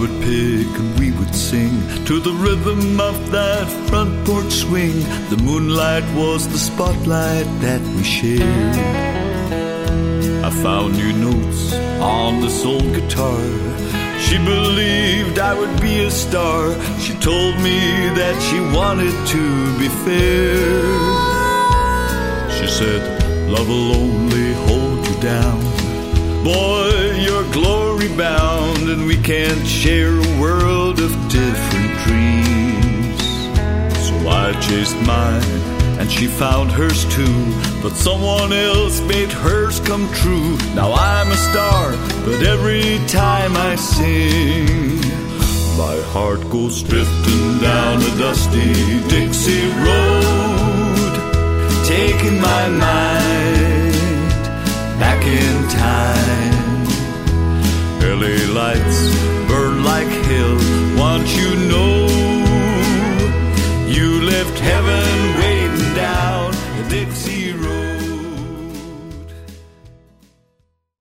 would pick and we would sing to the rhythm of that front porch swing. The moonlight was the spotlight that we shared. I found new notes on this old guitar. She believed I would be a star. She told me that she wanted to be fair. She said, love will only hold you down. Boy, you're glory bound, and we can't share a world of different dreams. So I chased mine, and she found hers too. But someone else made hers come true. Now I'm a star, but every time I sing, my heart goes drifting down a dusty Dixie road, taking my mind back in time. LA lights burn like hell. Want you know, you left heaven waiting down a Dixie road.